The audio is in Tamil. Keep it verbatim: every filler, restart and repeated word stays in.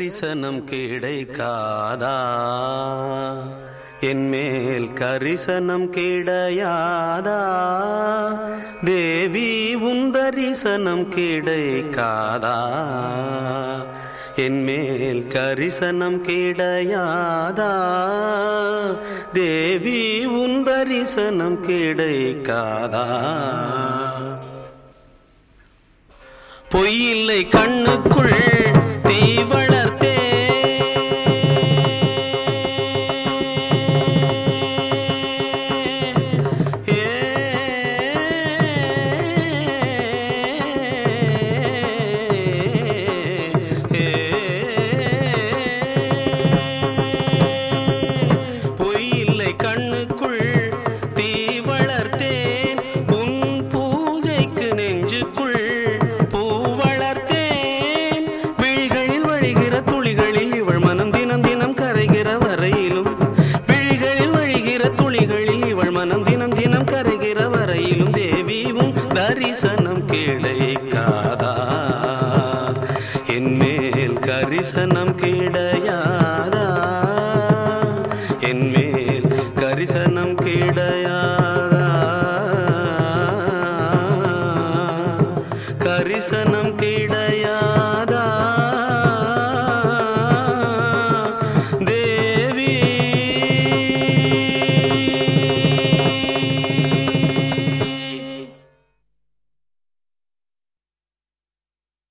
கரிசனம் கிடைக்காதா? என்மேல் கரிசனம் கிடையாதா? தேவி உன் தரிசனம் கிடைக்காதா? என்மேல் கரிசனம் கிடையாதா? தேவி உன் தரிசனம் கிடைக்காதா? பொய்யில்லை கண்ணுக்குள் தீவள